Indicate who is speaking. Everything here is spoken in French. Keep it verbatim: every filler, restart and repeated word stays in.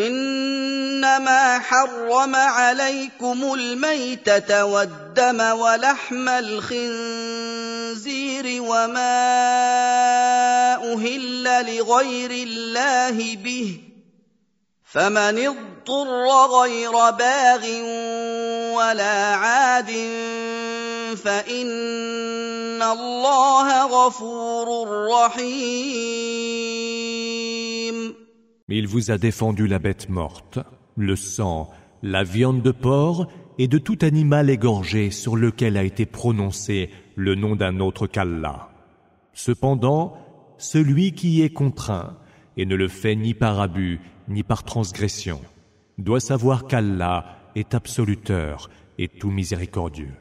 Speaker 1: إنما حرم عليكم الميتة والدم ولحم الخنزير وما أهل لغير الله به فمن اضطر غير باغ ولا عاد فإن الله غفور رحيم.
Speaker 2: Il vous a défendu la bête morte, le sang, la viande de porc et de tout animal égorgé sur lequel a été prononcé le nom d'un autre qu'Allah. Cependant, celui qui y est contraint et ne le fait ni par abus ni par transgression doit savoir qu'Allah est absoluteur et tout miséricordieux.